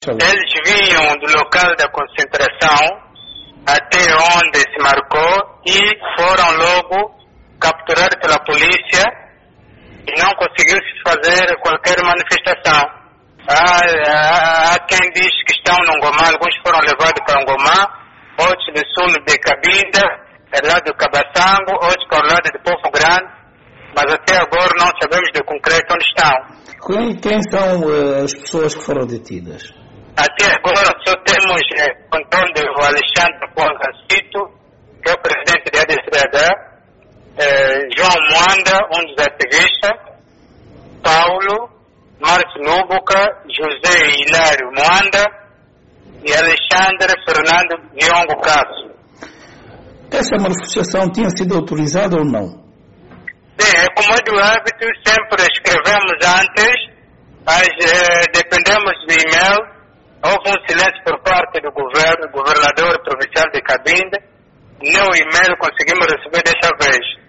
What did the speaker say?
Eles vinham do local da concentração até onde se marcou e foram logo capturados pela polícia e não conseguiu-se fazer qualquer manifestação. Há quem diz que estão no Ngomá, alguns foram levados para Ngomá, outros do sul de Cabinda, do lado do Cabaçango, outros para o lado de Povo Grande, mas até agora não sabemos de concreto onde estão. Quem são as pessoas que foram detidas? Até agora só temos controle do Alexandre Poncacito, que é o presidente da ADCDH, João Moanda, um dos ativistas, Paulo, Márcio Núbuca, José Hilário Moanda e Alexandre Fernando Diongo Casso. Essa manifestação tinha sido autorizada ou não? Bem, como é do hábito, sempre escrevemos antes, mas dependemos do e-mail. Houve um silêncio por parte do governador provincial de Cabinda. Nem o e-mail conseguimos receber desta vez.